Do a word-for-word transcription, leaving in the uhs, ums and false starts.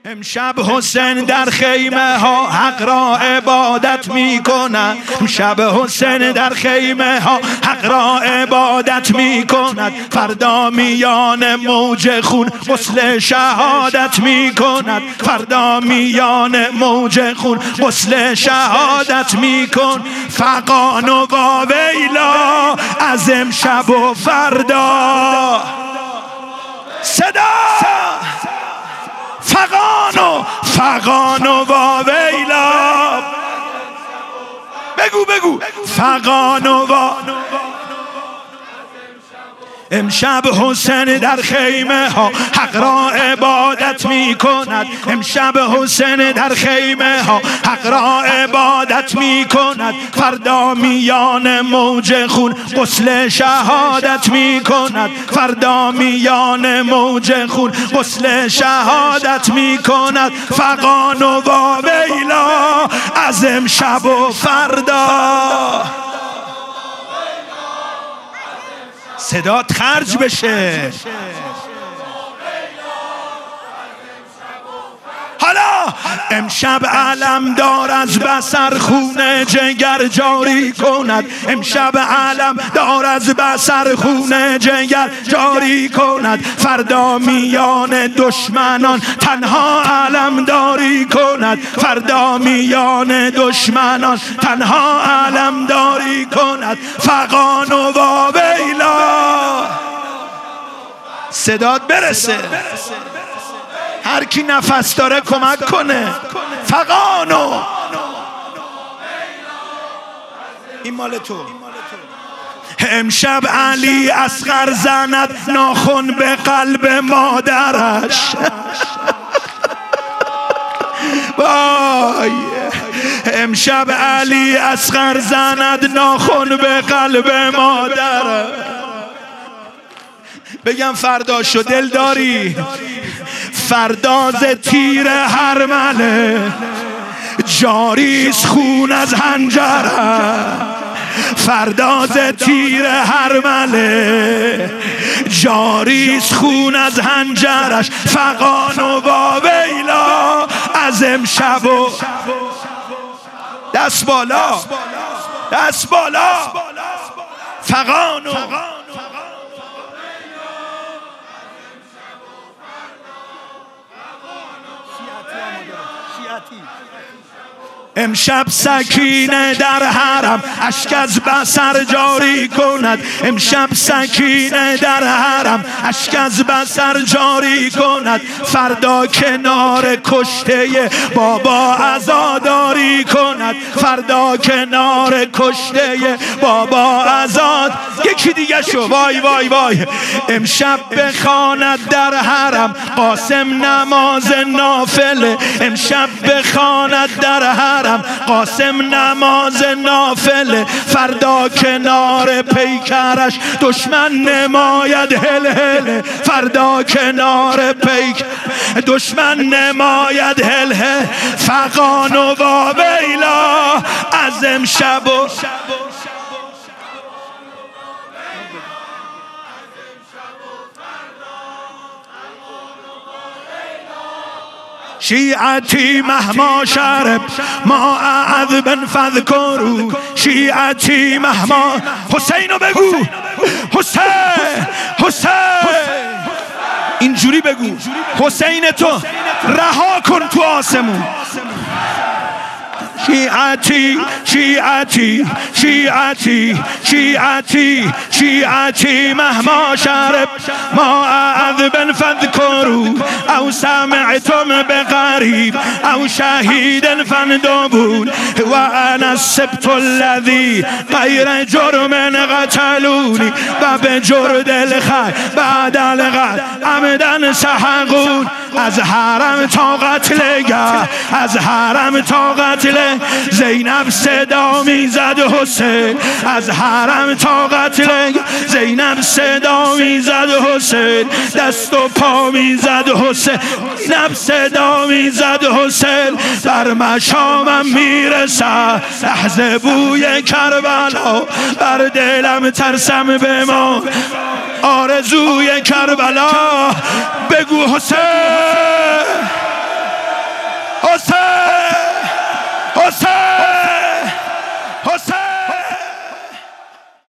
امشب حسین در خیمه ها حق را عبادت می کند. امشب حسین در خیمه ها حق را عبادت می کند. فردا میان موج خون غسل شهادت می کند. فردا میان موج خون غسل شهادت می کن. فغان و واویلا از امشب و فردا صدا فغان و فغان و واویلا بگو بگو فغان و واویلا. امشب حسین در خیمه ها حق را عبادت می کند. امشب حسین در خیمه ها حق را عبادت می کند. فردا میان موج خون غسل شهادت می کند. فردا میان موج خون غسل شهادت می کند. فغان و واویلا از امشب و فردا صدات خرج بشه. حالا امشب علم دار از بصر خون جگر جاری کند. امشب علم دار از بصر خون جگر جاری کند. فردا میان دشمنان تنها علم داری کند. فردا میان دشمنان تنها علم داری کند. فغان و واویلا صدات برسه. هر کی نفس داره کمک کنه. فغانو این مال تو. امشب علی اصغر زند ناخن به قلب مادرش. وای امشب علی اصغر زند ناخن به قلب مادرش. بگم فردا شو دل داری. فرداز تیر هرمله جاریست خون از حنجره. فرداز تیر هرمله جاریست خون از حنجرش. فغان و واویلا از امشب و دست بالا دست بالا فغان و امشب سکینه در حرم اشک از بصر جاری کند. امشب سکینه در حرم اشک از بصر جاری کند. فردا کنار کشته بابا عزاداری کند. فردا کنار کشته بابا عزاد. یکی دیگه شو وای وای وای. امشب بخواند در حرم قاسم نماز نافله. امشب بخواند در حرم قاسم نماز نافله. فردا کنار پیکرش دشمن نماید هل هل. فردا کنار پیک دشمن نماید هل هل. فغان و واویلا از امشب و شیعتی مهما شرب ما اعذبن فذکرو. شیعتی مهما حسینو بگو. حسین حسین اینجوری بگو. حسین تو رها کن تو آسمون. شیعتی شیعتی شیعتی شیعتی شیعتی مهما شرب ما اعذبن فذکرو. او سمعتم بقریب او شهید فندبون. و انا السبت الذی غیر جرم قتلونی و به جرد الخیر بعد الغد عمدن سحقون. از حرم تا قتلگه از حرم تا قتل زینب صدا میزد حسین. از حرم تا قتل زینب صدا میزد حسین. دست و پا میزد حسین. زینب صدا میزد حسین. بر مشامم میرسد لحظه بوی کربلا. بر دلم ترسم به ما آرزوی کربلا. بگو حسین حسین